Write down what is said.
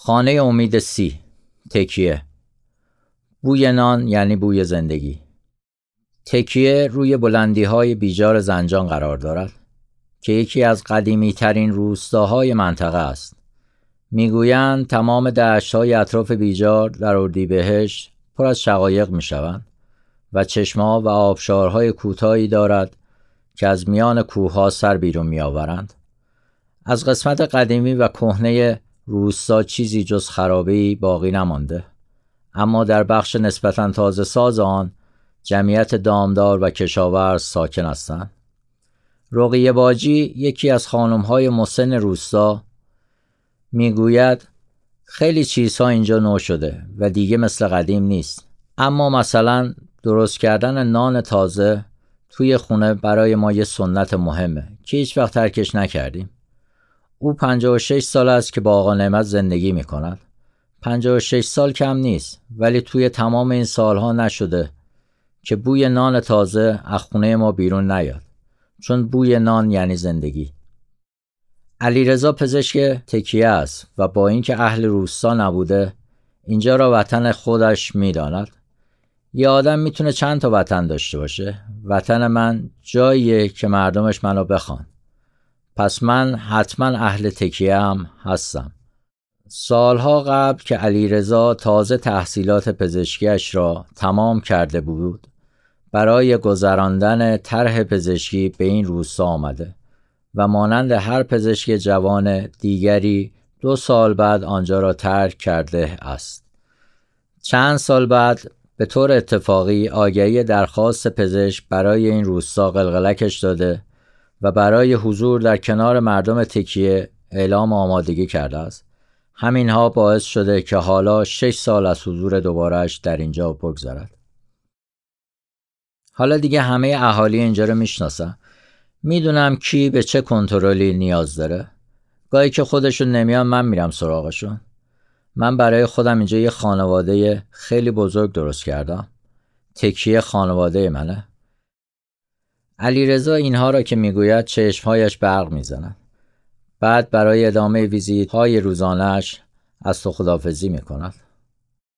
خانه امید 30. تکیه. بوی نان یعنی بوی زندگی. تکیه روی بلندی‌های بیجار زنجان قرار دارد که یکی از قدیمی ترین روستاهای منطقه است. میگویند تمام دشت‌های اطراف بیجار در اردیبهشت پر از شقایق میشوند و چشمه‌ها و آبشارهای کوتاهی دارد که از میان کوه‌ها سر بیرون میآورند. از قسمت قدیمی و کهنه روستا چیزی جز خرابه‌ای باقی نمانده، اما در بخش نسبتاً تازه ساز آن جمعیت دامدار و کشاورز ساکن هستند. رقیه باجی، یکی از خانم‌های مسن روستا، میگوید خیلی چیزها اینجا نو شده و دیگه مثل قدیم نیست، اما مثلا درست کردن نان تازه توی خونه برای ما یه سنت مهمه که هیچ وقت ترکش نکردیم. او 56 سال است که با آقا نعمت زندگی می کند. 56 سال کم نیست، ولی توی تمام این سالها نشده که بوی نان تازه از خونه ما بیرون نیاد، چون بوی نان یعنی زندگی. علیرضا پزشک تکیه است و با اینکه اهل روستا نبوده، اینجا را وطن خودش می داند. یه آدم میتونه چند تا وطن داشته باشه. وطن من جاییه که مردمش منو بخوان. پس من حتما اهل تکیه هم هستم. سالها قبل که علیرضا تازه تحصیلات پزشکیش را تمام کرده بود، برای گذراندن طرح پزشکی به این روستا آمده و مانند هر پزشک جوان دیگری 2 سال بعد آنجا را ترک کرده است. چند سال بعد به طور اتفاقی آگهی درخواست پزشک برای این روستا قلقلکش داده و برای حضور در کنار مردم تکیه اعلام آمادگی کرده است. همینها باعث شده که حالا 6 سال از حضور دوبارهش در اینجا بگذرد. حالا دیگه همه اهالی اینجا رو میشناسن. میدونم کی به چه کنترلی نیاز داره. گاهی که خودشون نمیان من میرم سراغشون. من برای خودم اینجا یه خانواده خیلی بزرگ درست کردم. تکیه خانواده منه. علیرضا اینها را که میگوید چشمهایش برق میزند. بعد برای ادامه ویزیت‌های روزانه‌اش از تو خداحافظی میکند.